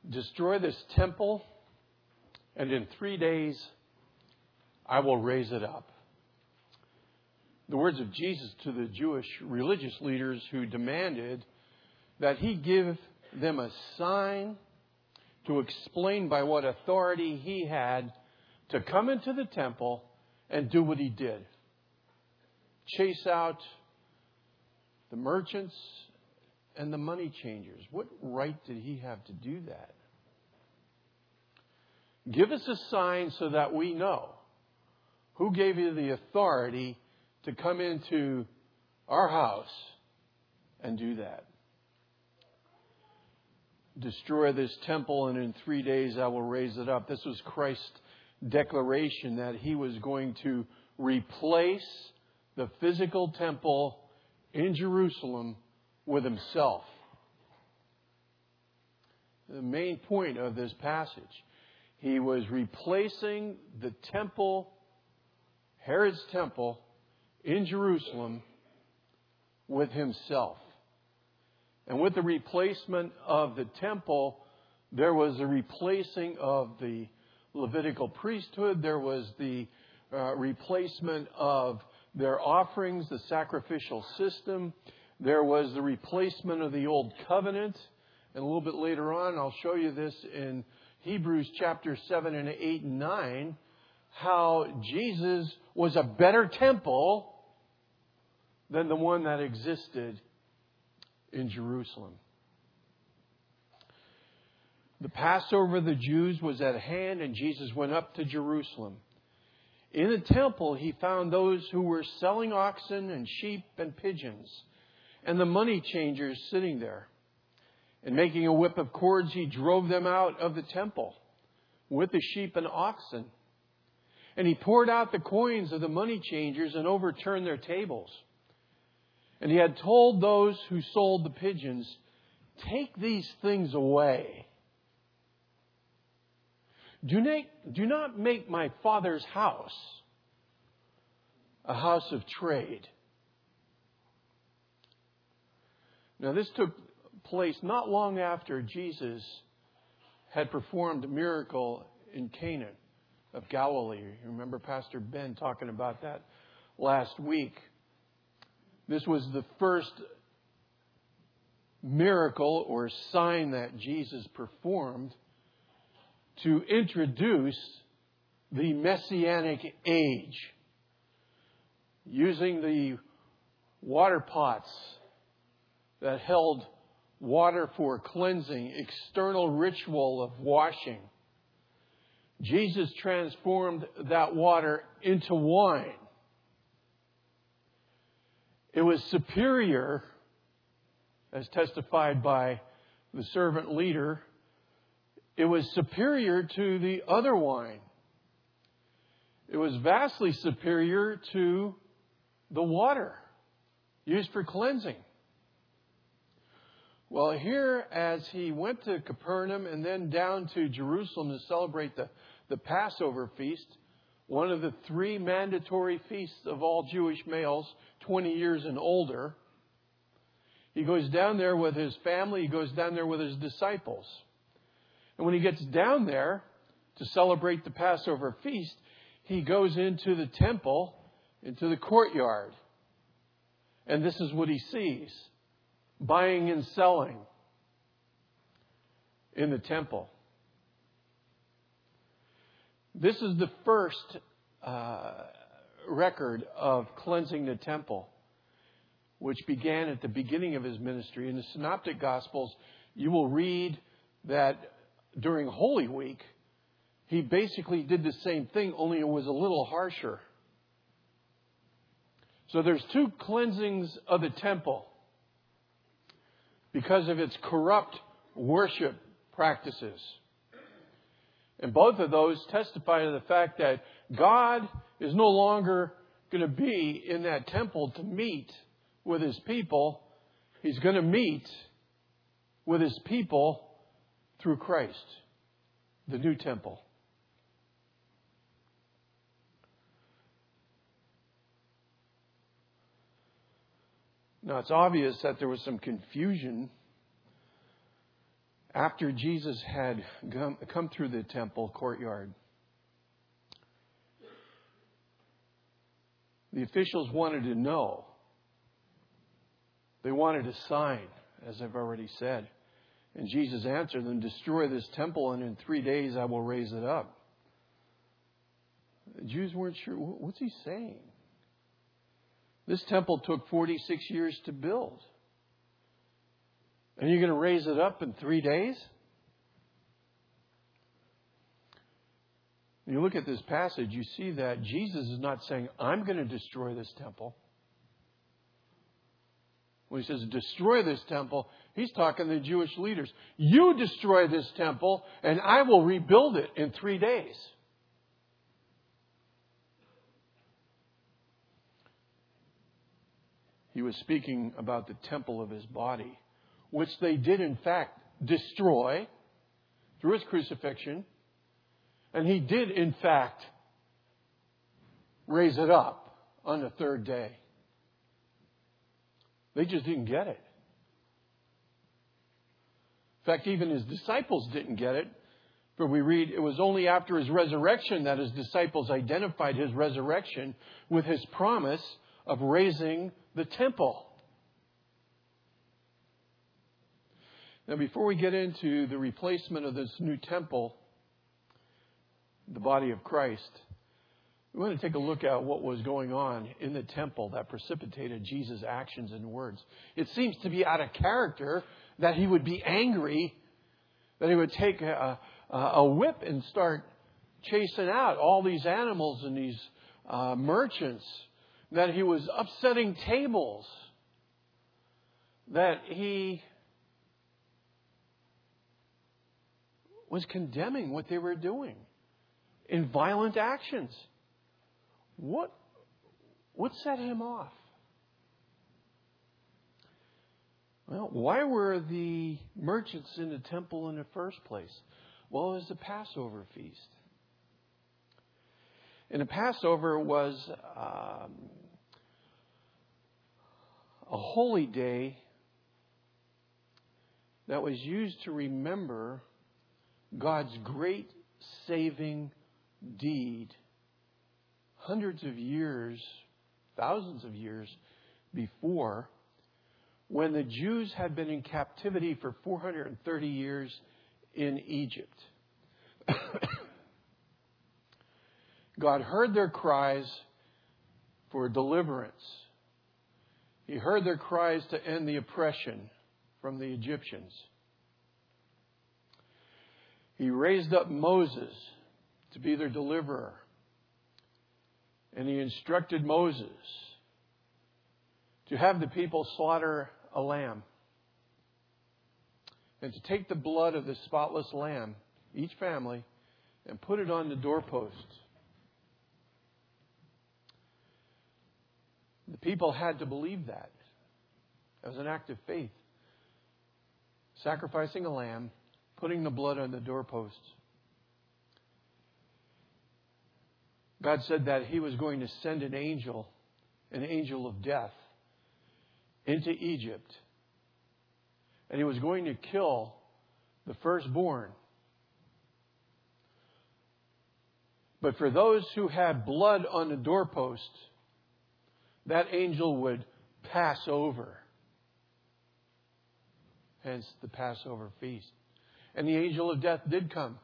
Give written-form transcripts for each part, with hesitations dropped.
destroy this temple, and in 3 days I will raise it up. The words of Jesus to the Jewish religious leaders who demanded that he give them a sign to explain by what authority he had to come into the temple and do what he did. Chase out the merchants and the money changers. What right did he have to do that? Give us a sign so that we know who gave you the authority to come into our house and do that. Destroy this temple, and in 3 days I will raise it up. This was Christ's declaration that he was going to replace the physical temple in Jerusalem with himself. The main point of this passage, he was replacing the temple, Herod's temple, in Jerusalem with himself. And with the replacement of the temple, there was a replacing of the Levitical priesthood. There was the replacement of their offerings, the sacrificial system. There was the replacement of the old covenant. And a little bit later on, I'll show you this in Hebrews chapter 7 and 8 and 9, how Jesus was a better temple than the one that existed in Jerusalem. The Passover of the Jews was at hand, and Jesus went up to Jerusalem. In the temple, he found those who were selling oxen and sheep and pigeons, and the money changers sitting there. And making a whip of cords, he drove them out of the temple with the sheep and oxen. And he poured out the coins of the money changers and overturned their tables. And he had told those who sold the pigeons, "Take these things away. Do not make my Father's house a house of trade." Now, this took place not long after Jesus had performed a miracle in Cana of Galilee. You remember Pastor Ben talking about that last week. This was the first miracle or sign that Jesus performed to introduce the Messianic age, using the water pots that held water for cleansing, external ritual of washing. Jesus transformed that water into wine. It was superior, as testified by the servant leader. It was superior to the other wine. It was vastly superior to the water used for cleansing. Well, here, as he went to Capernaum and then down to Jerusalem to celebrate the Passover feast, one of the 3 mandatory feasts of all Jewish males, 20 years and older, he goes down there with his family, he goes down there with his disciples. And when he gets down there to celebrate the Passover feast, he goes into the temple, into the courtyard. And this is what he sees: buying and selling in the temple. This is the first record of cleansing the temple, which began at the beginning of his ministry. In the Synoptic Gospels, you will read that during Holy Week, he basically did the same thing, only it was a little harsher. So there's 2 cleansings of the temple because of its corrupt worship practices. And both of those testify to the fact that God is no longer going to be in that temple to meet with his people. He's going to meet with his people through Christ, the new temple. Now, it's obvious that there was some confusion After Jesus had come through the temple courtyard, the officials wanted to know. They wanted a sign, as I've already said. And Jesus answered them, "Destroy this temple, and in 3 days I will raise it up." The Jews weren't sure. What's he saying? This temple took 46 years to build. And you're going to raise it up in 3 days? When you look at this passage, you see that Jesus is not saying, "I'm going to destroy this temple." When he says, "destroy this temple," he's talking to the Jewish leaders. "You destroy this temple, and I will rebuild it in 3 days." He was speaking about the temple of his body, which they did in fact destroy through his crucifixion. And he did in fact raise it up on the 3rd day. They just didn't get it. In fact, even his disciples didn't get it. For we read, it was only after his resurrection that his disciples identified his resurrection with his promise of raising the temple. Now, before we get into the replacement of this new temple, the body of Christ, we want to take a look at what was going on in the temple that precipitated Jesus' actions and words. It seems to be out of character that he would be angry, that he would take a whip and start chasing out all these animals and these merchants, that he was upsetting tables, that he was condemning what they were doing in violent actions. What set him off? Well, why were the merchants in the temple in the first place? Well, it was the Passover feast. And the Passover was a holy day that was used to remember God's great saving deed hundreds of years, thousands of years before, when the Jews had been in captivity for 430 years in Egypt. God heard their cries for deliverance. He heard their cries to end the oppression from the Egyptians. He raised up Moses to be their deliverer. And he instructed Moses to have the people slaughter a lamb. And to take the blood of the spotless lamb, each family, and put it on the doorposts. The people had to believe that. It was an act of faith. Sacrificing a lamb, putting the blood on the doorposts. God said that He was going to send an angel of death, into Egypt. And He was going to kill the firstborn. But for those who had blood on the doorpost, that angel would pass over. Hence the Passover feast. And the angel of death did come.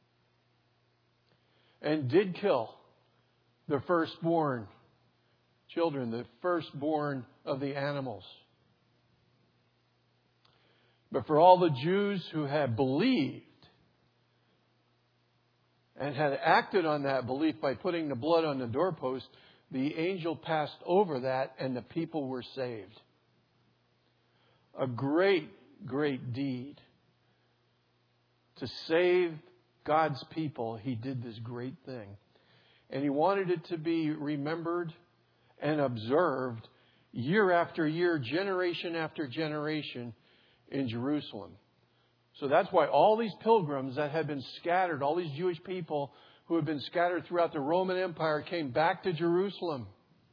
And did kill the firstborn children, the firstborn of the animals. But for all the Jews who had believed and had acted on that belief by putting the blood on the doorpost, the angel passed over that and the people were saved. A great, great deed. To save God's people, He did this great thing. And He wanted it to be remembered and observed year after year, generation after generation in Jerusalem. So that's why all these pilgrims that had been scattered, all these Jewish people who had been scattered throughout the Roman Empire, came back to Jerusalem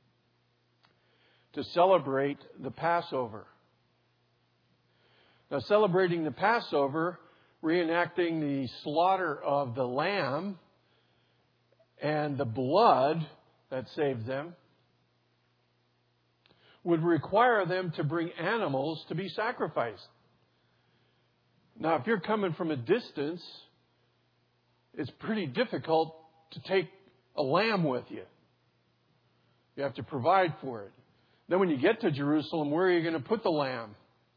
to celebrate the Passover. Now, celebrating the Passover reenacting the slaughter of the lamb and the blood that saved them, would require them to bring animals to be sacrificed. Now, if you're coming from a distance, it's pretty difficult to take a lamb with you. You have to provide for it. Then when you get to Jerusalem, where are you going to put the lamb?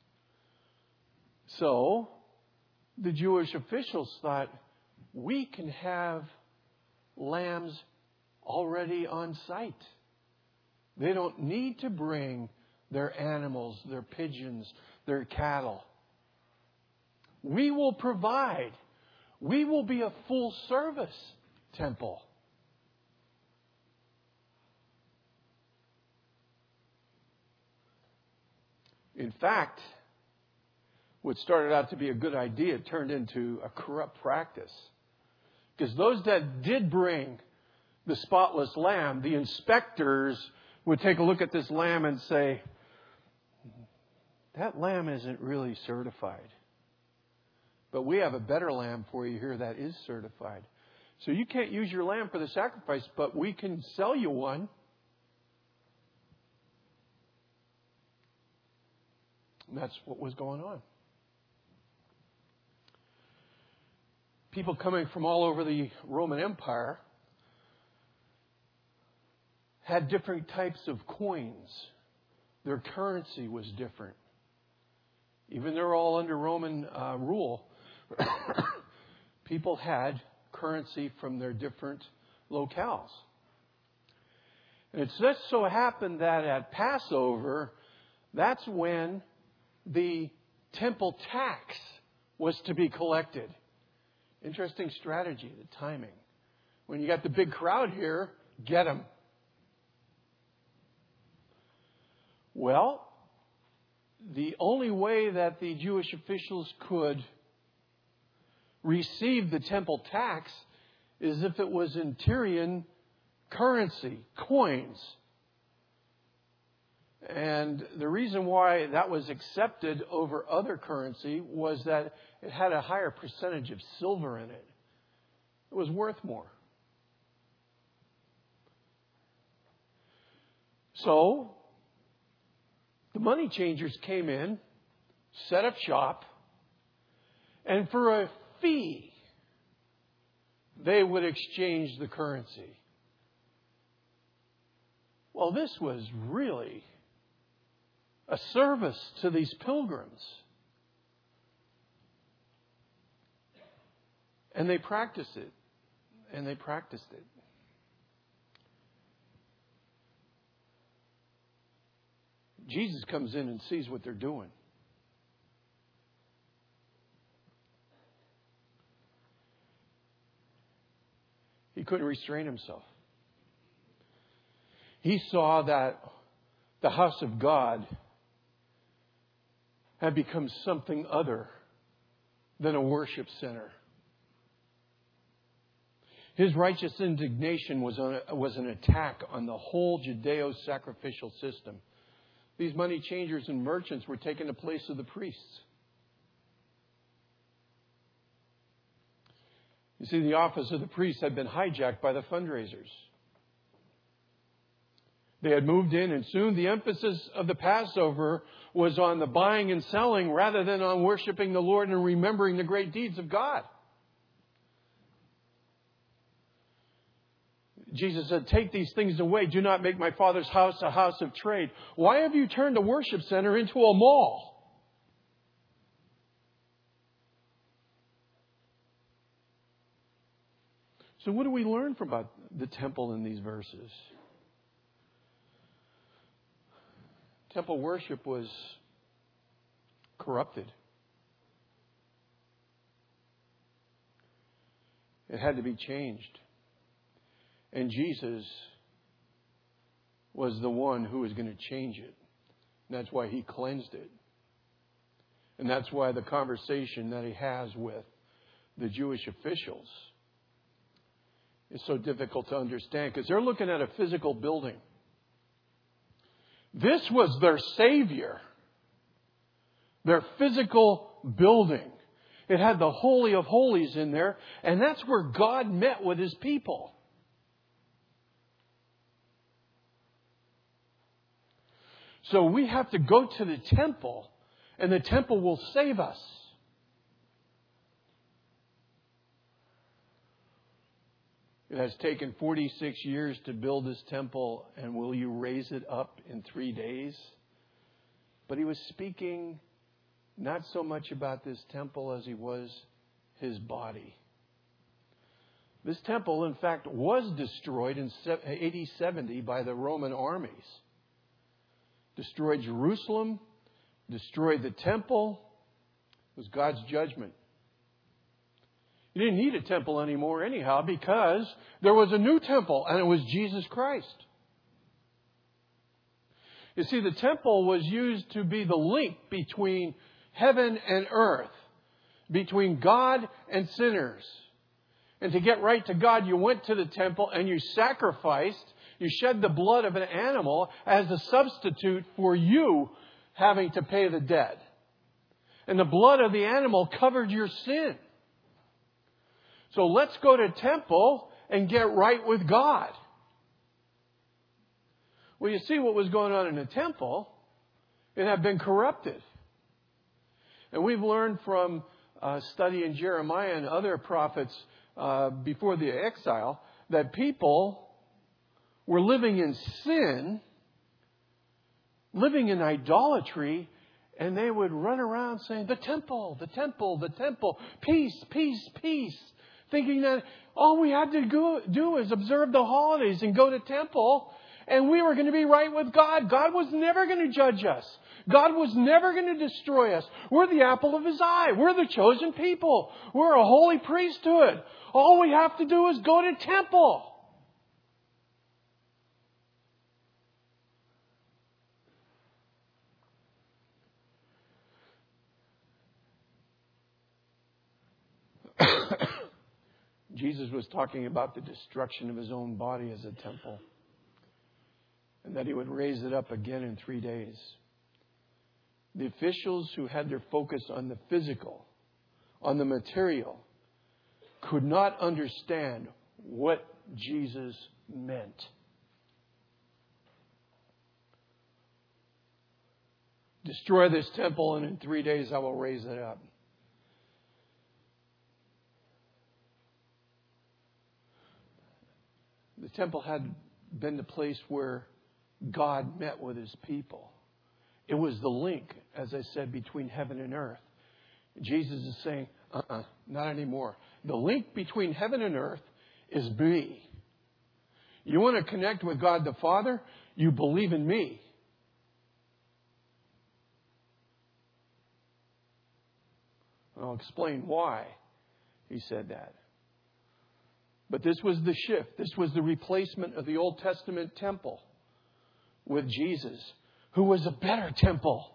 So, the Jewish officials thought, we can have lambs already on site. They don't need to bring their animals, their pigeons, their cattle. We will provide. We will be a full service temple. In fact, what started out to be a good idea turned into a corrupt practice. Because those that did bring the spotless lamb, the inspectors would take a look at this lamb and say, that lamb isn't really certified. But we have a better lamb for you here that is certified. So you can't use your lamb for the sacrifice, but we can sell you one. And that's what was going on. People coming from all over the Roman Empire had different types of coins. Their currency was different. Even though they're all under Roman rule, people had currency from their different locales. And it just so happened that at Passover, that's when the temple tax was to be collected. Interesting strategy, the timing. When you got the big crowd here, get them. Well, the only way that the Jewish officials could receive the temple tax is if it was in Tyrian currency, coins. And the reason why that was accepted over other currency was that it had a higher percentage of silver in it. It was worth more. So, the money changers came in, set up shop, and for a fee, they would exchange the currency. Well, this was really a service to these pilgrims. And they practiced it. And they practiced it. Jesus comes in and sees what they're doing. He couldn't restrain himself. He saw that the house of God had become something other than a worship center. His righteous indignation was an attack on the whole Judeo-sacrificial system. These money changers and merchants were taking the place of the priests. You see, the office of the priest had been hijacked by the fundraisers. They had moved in, and soon the emphasis of the Passover was on the buying and selling rather than on worshiping the Lord and remembering the great deeds of God. Jesus said, "Take these things away. Do not make my Father's house a house of trade." Why have you turned a worship center into a mall? So what do we learn from about the temple in these verses? Temple worship was corrupted. It had to be changed. And Jesus was the one who was going to change it. And that's why he cleansed it. And that's why the conversation that he has with the Jewish officials is so difficult to understand, because they're looking at a physical building. This was their Savior, their physical building. It had the Holy of Holies in there, and that's where God met with His people. So we have to go to the temple, and the temple will save us. It has taken 46 years to build this temple, and will you raise it up in 3 days? But He was speaking not so much about this temple as He was His body. This temple, in fact, was destroyed in AD 70 by the Roman armies. Destroyed Jerusalem, destroyed the temple. It was God's judgment. You didn't need a temple anymore anyhow because there was a new temple, and it was Jesus Christ. You see, the temple was used to be the link between heaven and earth, between God and sinners. And to get right to God, you went to the temple and you sacrificed, you shed the blood of an animal as a substitute for you having to pay the debt. And the blood of the animal covered your sin. So let's go to temple and get right with God. Well, you see what was going on in the temple. It had been corrupted. And we've learned from studying Jeremiah and other prophets before the exile that people were living in sin, living in idolatry, and they would run around saying, the temple, the temple, the temple, peace, peace, peace. Thinking that all we had to do is observe the holidays and go to temple, and we were going to be right with God. God was never going to judge us. God was never going to destroy us. We're the apple of His eye. We're the chosen people. We're a holy priesthood. All we have to do is go to temple. Jesus was talking about the destruction of His own body as a temple, and that He would raise it up again in 3 days. The officials who had their focus on the physical, on the material, could not understand what Jesus meant. Destroy this temple, and in 3 days I will raise it up. The temple had been the place where God met with His people. It was the link, as I said, between heaven and earth. Jesus is saying, not anymore. The link between heaven and earth is me. You want to connect with God the Father? You believe in me. I'll explain why He said that. But this was the shift. This was the replacement of the Old Testament temple with Jesus, who was a better temple.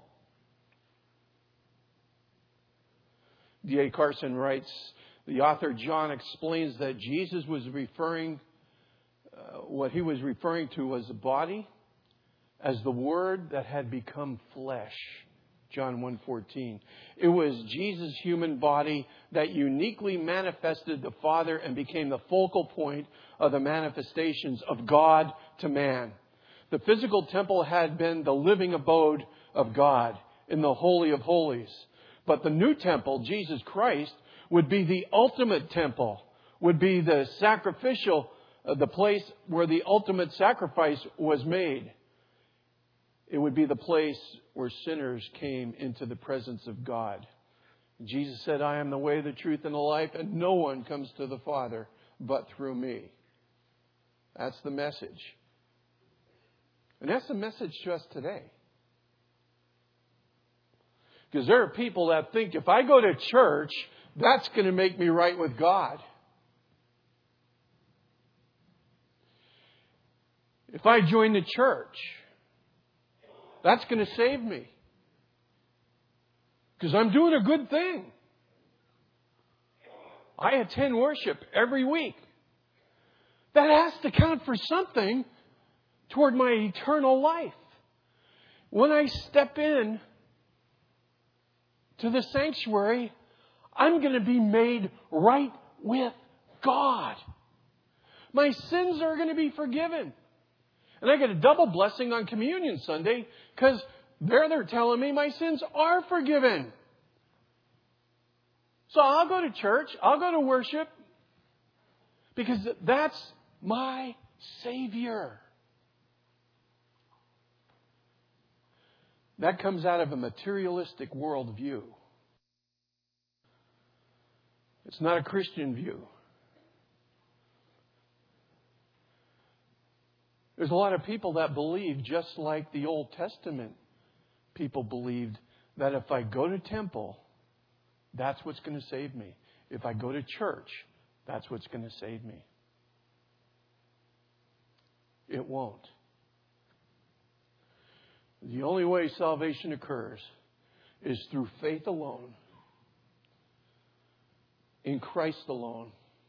D.A. Carson writes, the author John explains that Jesus was referring, what He was referring to was the body as the Word that had become flesh. John 1:14. It was Jesus' human body that uniquely manifested the Father and became the focal point of the manifestations of God to man. The physical temple had been the living abode of God in the Holy of Holies. But the new temple, Jesus Christ, would be the ultimate temple, would be the sacrificial, the place where the ultimate sacrifice was made. It would be the place where sinners came into the presence of God. Jesus said, I am the way, the truth, and the life, and no one comes to the Father but through me. That's the message. And that's the message to us today. Because there are people that think if I go to church, that's going to make me right with God. If I join the church, that's going to save me. Because I'm doing a good thing. I attend worship every week. That has to count for something toward my eternal life. When I step in to the sanctuary, I'm going to be made right with God. My sins are going to be forgiven. And I get a double blessing on Communion Sunday because they're telling me my sins are forgiven. So I'll go to church. I'll go to worship because that's my Savior. That comes out of a materialistic worldview. It's not a Christian view. There's a lot of people that believe, just like the Old Testament people believed, that if I go to temple, that's what's going to save me. If I go to church, that's what's going to save me. It won't. The only way salvation occurs is through faith alone, in Christ alone.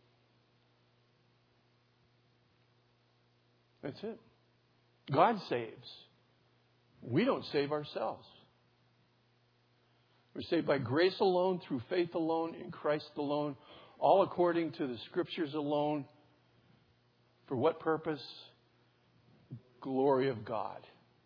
That's it. God saves. We don't save ourselves. We're saved by grace alone, through faith alone, in Christ alone, all according to the Scriptures alone. For what purpose? Glory of God.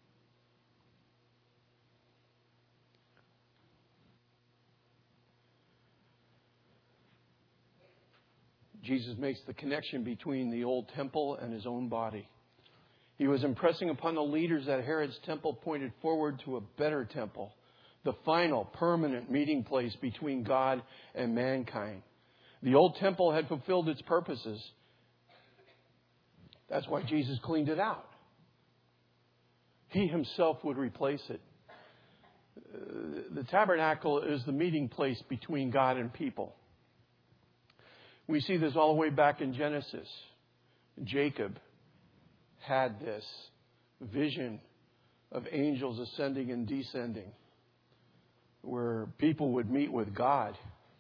Jesus makes the connection between the old temple and His own body. He was impressing upon the leaders that Herod's temple pointed forward to a better temple, the final, permanent meeting place between God and mankind. The old temple had fulfilled its purposes. That's why Jesus cleaned it out. He Himself would replace it. The tabernacle is the meeting place between God and people. We see this all the way back in Genesis. Jacob had this vision of angels ascending and descending, where people would meet with God.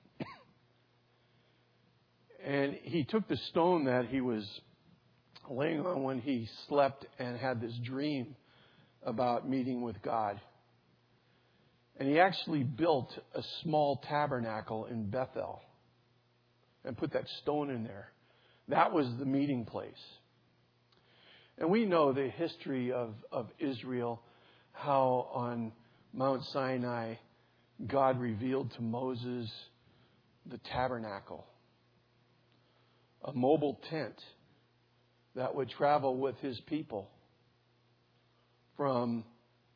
And he took the stone that he was laying on when he slept and had this dream about meeting with God. And he actually built a small tabernacle in Bethel and put that stone in there. That was the meeting place. And we know the history of Israel, how on Mount Sinai, God revealed to Moses the tabernacle, a mobile tent that would travel with His people from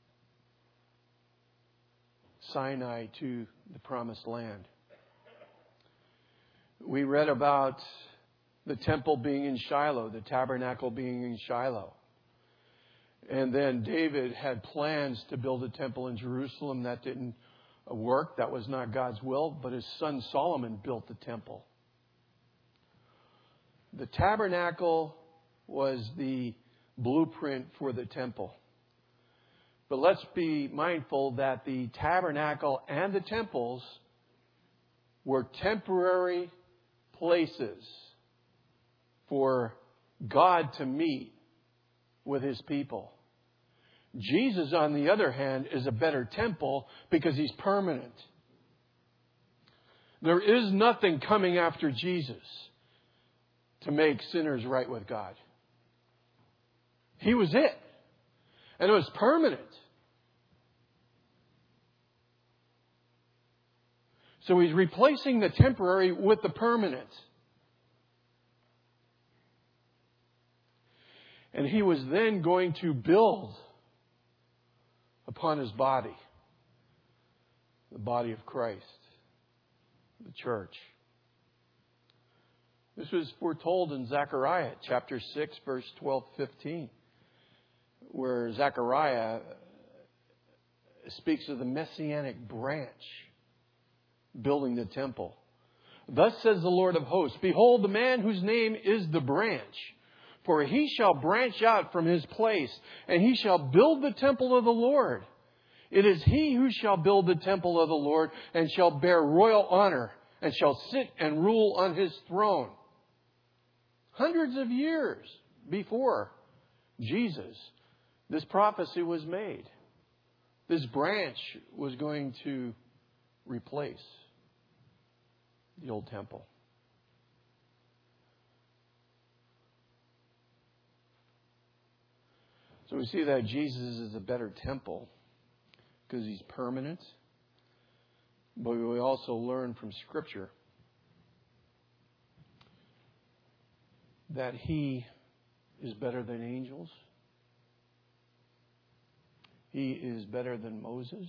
Sinai to the Promised Land. We read about the temple being in Shiloh, the tabernacle being in Shiloh. And then David had plans to build a temple in Jerusalem. That didn't work. That was not God's will. But his son Solomon built the temple. The tabernacle was the blueprint for the temple. But let's be mindful that the tabernacle and the temples were temporary places for God to meet with His people. Jesus, on the other hand, is a better temple because He's permanent. There is nothing coming after Jesus to make sinners right with God. He was it. And it was permanent. So He's replacing the temporary with the permanent. And He was then going to build upon His body, the body of Christ, the church. This was foretold in Zechariah chapter 6, verse 12-15, where Zechariah speaks of the messianic branch building the temple. Thus says the Lord of hosts, behold, the man whose name is the branch, for he shall branch out from his place, and he shall build the temple of the Lord. It is he who shall build the temple of the Lord, and shall bear royal honor, and shall sit and rule on his throne. Hundreds of years before Jesus, this prophecy was made. This branch was going to replace. the old temple. So we see that Jesus is a better temple because He's permanent. But we also learn from Scripture that He is better than angels. He is better than Moses.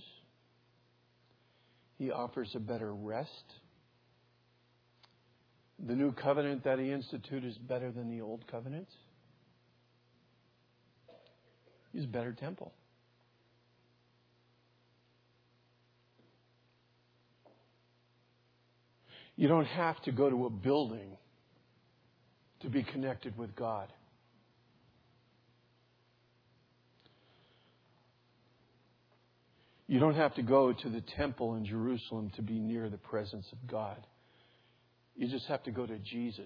He offers a better rest. The new covenant that He instituted is better than the old covenant. He's a better temple. You don't have to go to a building to be connected with God. You don't have to go to the temple in Jerusalem to be near the presence of God. You just have to go to Jesus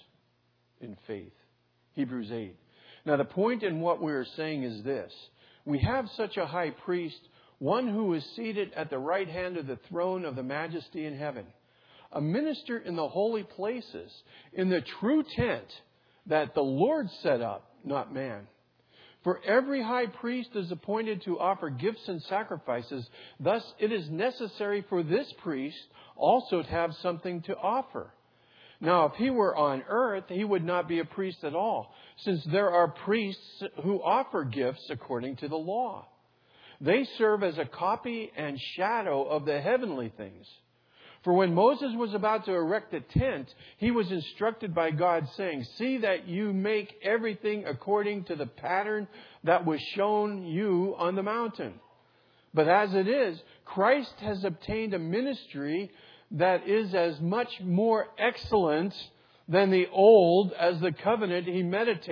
in faith. Hebrews 8. Now the point in what we're saying is this. We have such a high priest, one who is seated at the right hand of the throne of the majesty in heaven. A minister in the holy places, in the true tent that the Lord set up, not man. For every high priest is appointed to offer gifts and sacrifices. Thus it is necessary for this priest also to have something to offer. Now, if he were on earth, he would not be a priest at all, since there are priests who offer gifts according to the law. They serve as a copy and shadow of the heavenly things. For when Moses was about to erect the tent, he was instructed by God, saying, "See that you make everything according to the pattern that was shown you on the mountain." But as it is, Christ has obtained a ministry that is as much more excellent than the old as the covenant He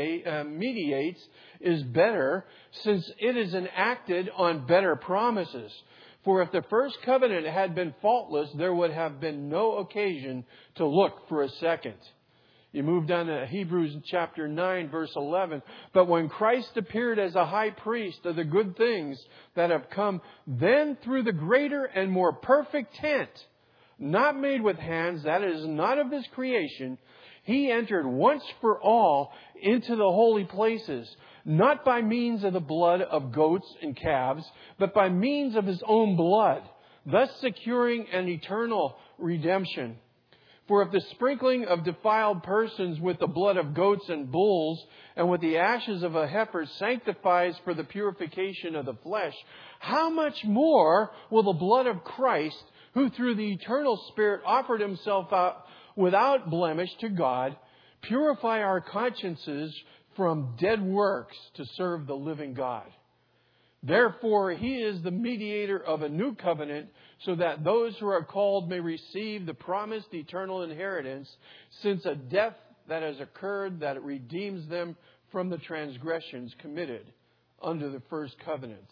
mediates is better, since it is enacted on better promises. For if the first covenant had been faultless, there would have been no occasion to look for a second. You move down to Hebrews chapter 9, verse 11. But when Christ appeared as a high priest of the good things that have come, then through the greater and more perfect tent, not made with hands, that is not of this creation, He entered once for all into the holy places, not by means of the blood of goats and calves, but by means of His own blood, thus securing an eternal redemption. For if the sprinkling of defiled persons with the blood of goats and bulls and with the ashes of a heifer sanctifies for the purification of the flesh, how much more will the blood of Christ, who through the eternal Spirit offered Himself out without blemish to God, purify our consciences from dead works to serve the living God. Therefore, He is the mediator of a new covenant, so that those who are called may receive the promised eternal inheritance, since a death that has occurred that redeems them from the transgressions committed under the first covenant.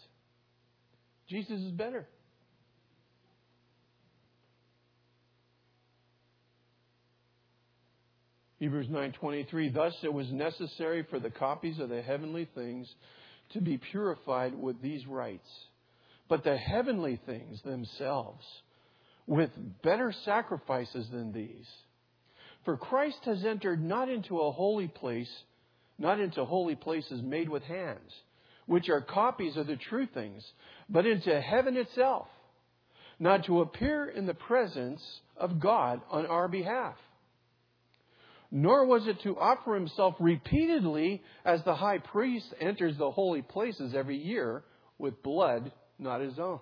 Jesus is better. Hebrews 9:23, thus it was necessary for the copies of the heavenly things to be purified with these rites, but the heavenly things themselves with better sacrifices than these. For Christ has entered not into a holy place, not into holy places made with hands, which are copies of the true things, but into heaven itself, not to appear in the presence of God on our behalf. Nor was it to offer Himself repeatedly as the high priest enters the holy places every year with blood not his own.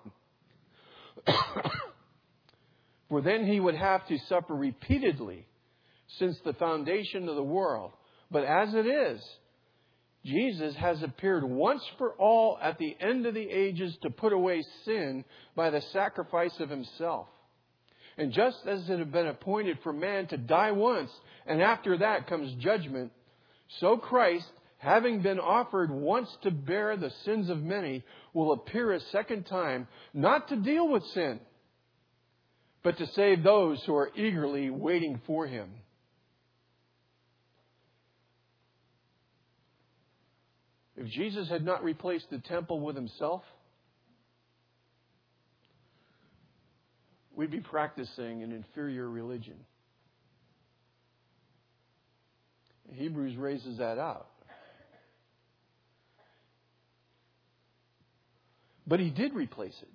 For then He would have to suffer repeatedly since the foundation of the world. But as it is, Jesus has appeared once for all at the end of the ages to put away sin by the sacrifice of Himself. And just as it had been appointed for man to die once, and after that comes judgment, so Christ, having been offered once to bear the sins of many, will appear a second time, not to deal with sin, but to save those who are eagerly waiting for Him. If Jesus had not replaced the temple with Himself, we'd be practicing an inferior religion. Hebrews raises that out. But He did replace it.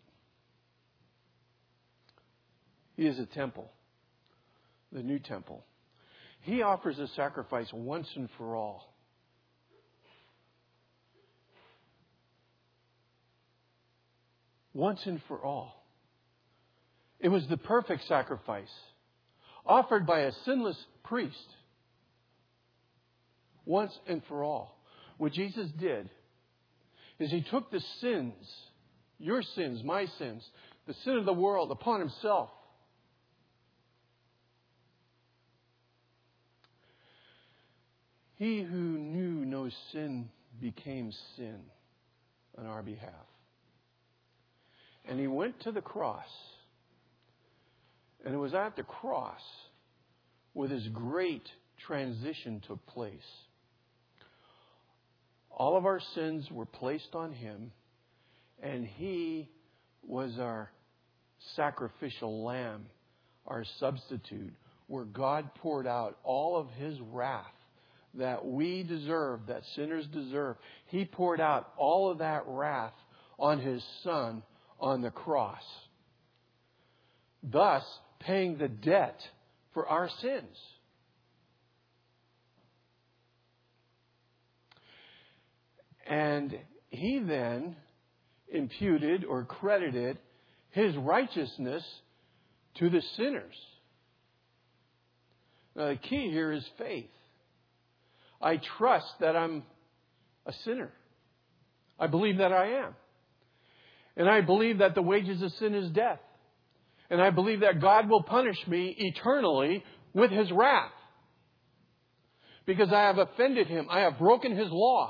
He is a temple, the new temple. He offers a sacrifice once and for all. Once and for all. It was the perfect sacrifice offered by a sinless priest. Once and for all. What Jesus did is He took the sins, your sins, my sins, the sin of the world upon Himself. He who knew no sin became sin on our behalf. And He went to the cross. And it was at the cross where this great transition took place. All of our sins were placed on Him, and He was our sacrificial lamb, our substitute, where God poured out all of His wrath that we deserve, that sinners deserve. He poured out all of that wrath on His Son on the cross, thus paying the debt for our sins. And He then imputed or credited His righteousness to the sinners. Now, the key here is faith. I trust that I'm a sinner. I believe that I am. And I believe that the wages of sin is death. And I believe that God will punish me eternally with His wrath. Because I have offended Him. I have broken His law.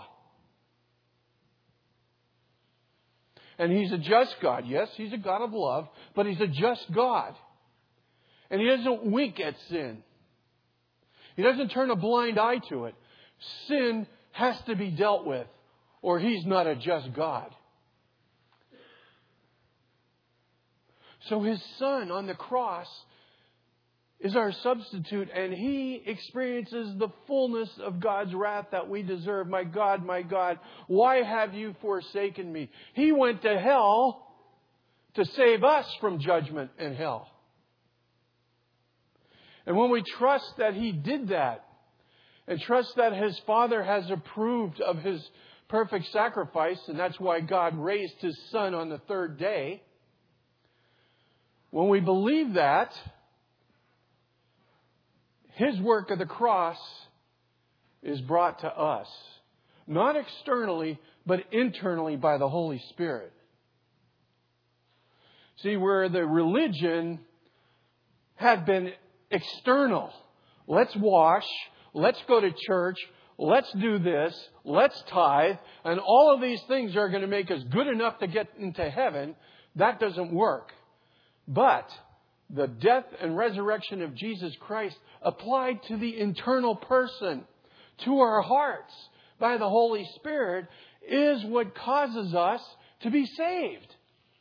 And He's a just God. Yes, He's a God of love, but He's a just God. And He doesn't wink at sin. He doesn't turn a blind eye to it. Sin has to be dealt with, or He's not a just God. So His Son on the cross is our substitute, and He experiences the fullness of God's wrath that we deserve. My God, why have you forsaken me? He went to hell to save us from judgment and hell. And when we trust that He did that, and trust that His Father has approved of His perfect sacrifice, and that's why God raised His Son on the third day, when we believe that, His work of the cross is brought to us. Not externally, but internally by the Holy Spirit. See, where the religion had been external. Let's wash. Let's go to church. Let's do this. Let's tithe. And all of these things are going to make us good enough to get into heaven. That doesn't work. But the death and resurrection of Jesus Christ applied to the internal person, to our hearts, by the Holy Spirit, is what causes us to be saved.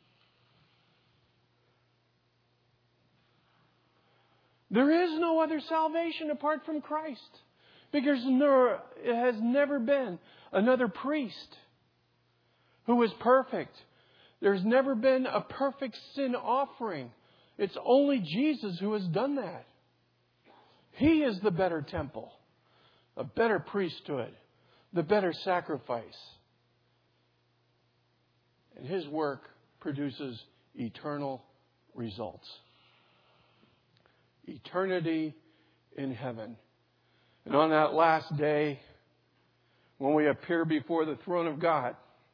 There is no other salvation apart from Christ. Because it has never been another priest who is perfect. There's never been a perfect sin offering. It's only Jesus who has done that. He is the better temple, a better priesthood, the better sacrifice. And His work produces eternal results. Eternity in heaven. And on that last day, when we appear before the throne of God,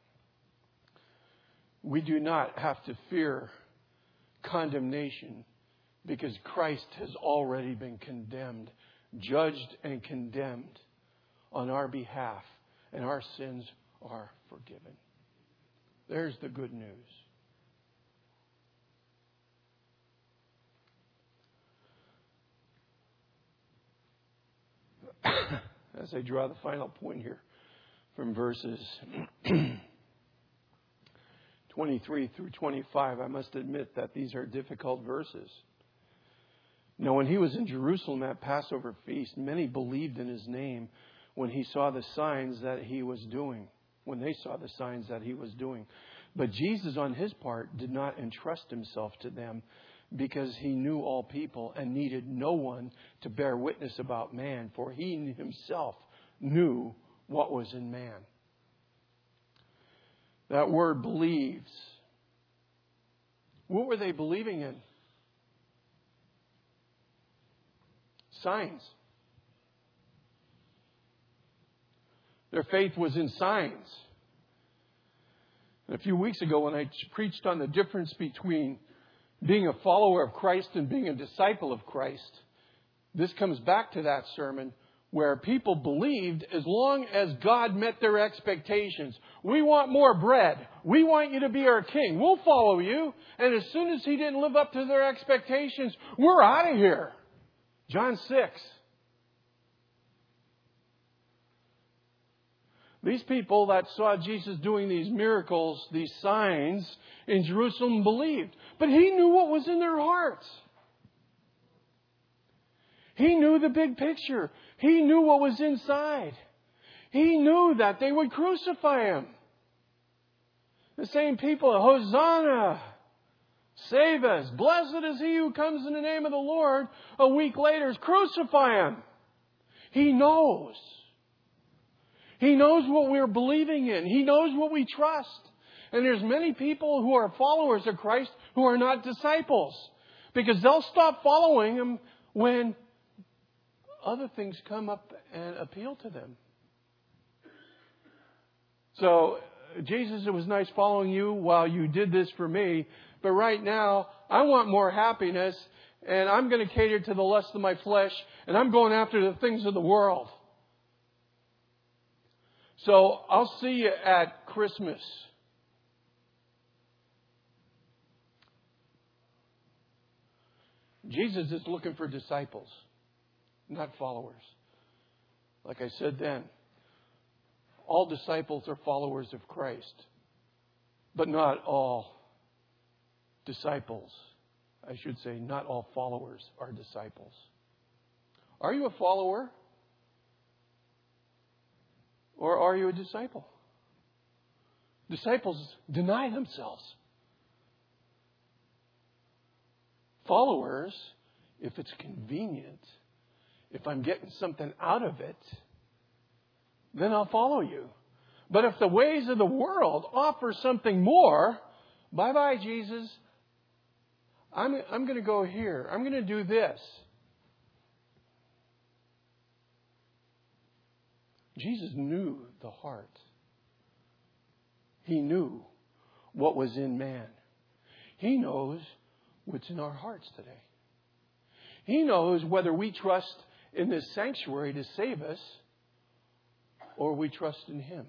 we do not have to fear condemnation because Christ has already been condemned, judged and condemned on our behalf, and our sins are forgiven. There's the good news. As I draw the final point here from verses 23 through 25, I must admit that these are difficult verses. Now, when He was in Jerusalem at Passover feast, many believed in His name, when he saw the signs that he was doing, when they saw the signs that he was doing. But Jesus, on his part, did not entrust himself to them because he knew all people and needed no one to bear witness about man, for he himself knew what was in man. That word believes. What were they believing in? Signs. Their faith was in signs. And a few weeks ago when I preached on the difference between being a follower of Christ and being a disciple of Christ, this comes back to that sermon where people believed as long as God met their expectations. We want more bread. We want you to be our king. We'll follow you. And as soon as he didn't live up to their expectations, we're out of here. John 6. These people that saw Jesus doing these miracles, these signs in Jerusalem believed. But he knew what was in their hearts. He knew the big picture. He knew what was inside. He knew that they would crucify him. The same people, Hosanna, save us. Blessed is he who comes in the name of the Lord. A week later, crucify him. He knows. He knows what we're believing in. He knows what we trust. And there's many people who are followers of Christ who are not disciples. Because they'll stop following him when other things come up and appeal to them. So, Jesus, it was nice following you while you did this for me. But right now, I want more happiness. And I'm going to cater to the lust of my flesh. And I'm going after the things of the world. So I'll see you at Christmas. Jesus is looking for disciples, not followers. Like I said then, all disciples are followers of Christ, but not all disciples. I should say, not all followers are disciples. Are you a follower? Or are you a disciple? Disciples deny themselves. Followers, if it's convenient, if I'm getting something out of it, then I'll follow you. But if the ways of the world offer something more, bye-bye, Jesus. I'm going to go here. I'm going to do this. Jesus knew the heart. He knew what was in man. He knows what's in our hearts today. He knows whether we trust in this sanctuary to save us or we trust in Him.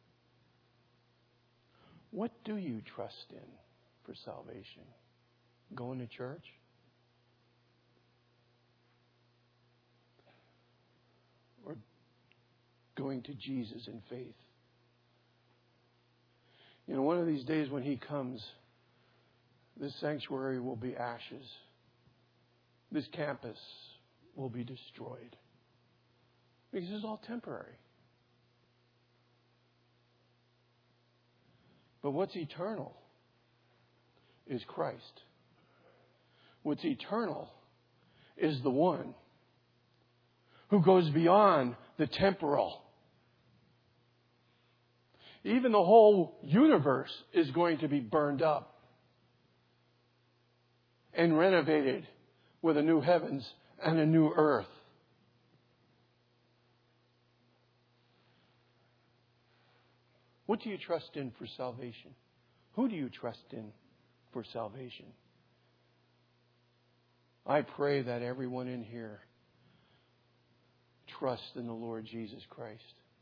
What do you trust in for salvation? Going to church? Or going to Jesus in faith? You know, one of these days when He comes, this sanctuary will be ashes. This campus will be destroyed. Because it's all temporary. But what's eternal is Christ. What's eternal is the one who goes beyond the temporal. Even the whole universe is going to be burned up and renovated with a new heavens and a new earth. What do you trust in for salvation? Who do you trust in for salvation? I pray that everyone in here trusts in the Lord Jesus Christ.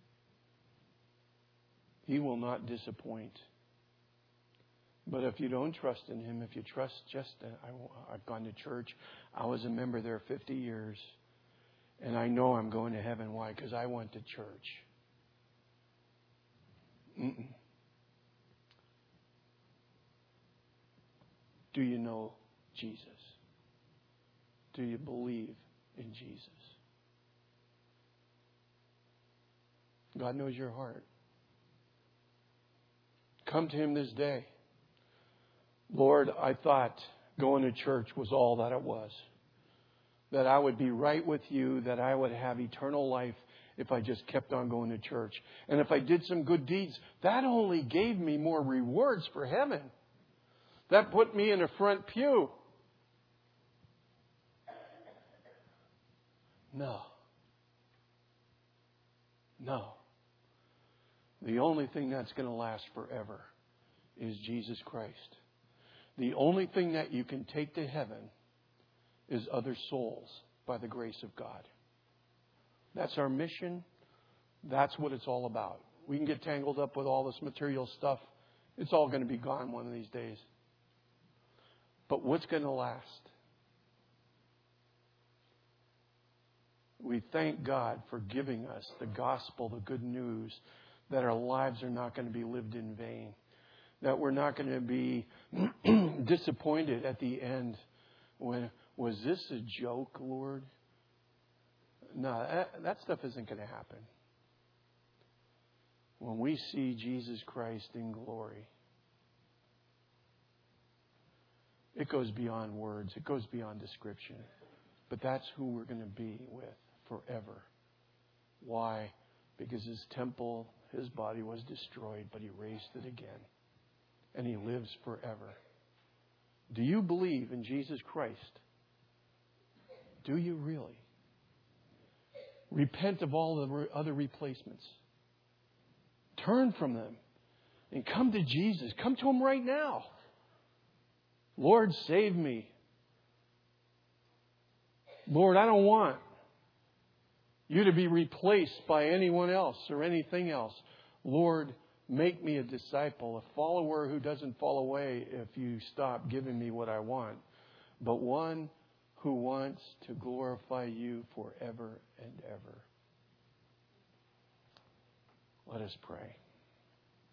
He will not disappoint. But if you don't trust in Him, if you trust just that I've gone to church, I was a member there 50 years, and I know I'm going to heaven. Why? Because I went to church. Do you know Jesus? Do you believe in Jesus? God knows your heart. Come to Him this day. Lord, I thought going to church was all that it was. That I would be right with you, that I would have eternal life if I just kept on going to church. And if I did some good deeds, that only gave me more rewards for heaven. That put me in a front pew. No. No. The only thing that's going to last forever is Jesus Christ. The only thing that you can take to heaven is other souls by the grace of God. That's our mission. That's what it's all about. We can get tangled up with all this material stuff. It's all going to be gone one of these days. But what's going to last? We thank God for giving us the gospel, the good news, that our lives are not going to be lived in vain. That we're not going to be disappointed at the end. When, was this a joke, Lord? No, that stuff isn't going to happen. When we see Jesus Christ in glory, it goes beyond words. It goes beyond description. But that's who we're going to be with forever. Why? Because His temple, His body was destroyed, but He raised it again. And He lives forever. Do you believe in Jesus Christ? Do you really? Repent of all the other replacements. Turn from them and come to Jesus. Come to Him right now. Lord, save me. Lord, I don't want you to be replaced by anyone else or anything else. Lord, make me a disciple, a follower who doesn't fall away if you stop giving me what I want, but one who wants to glorify you forever and ever. Let us pray.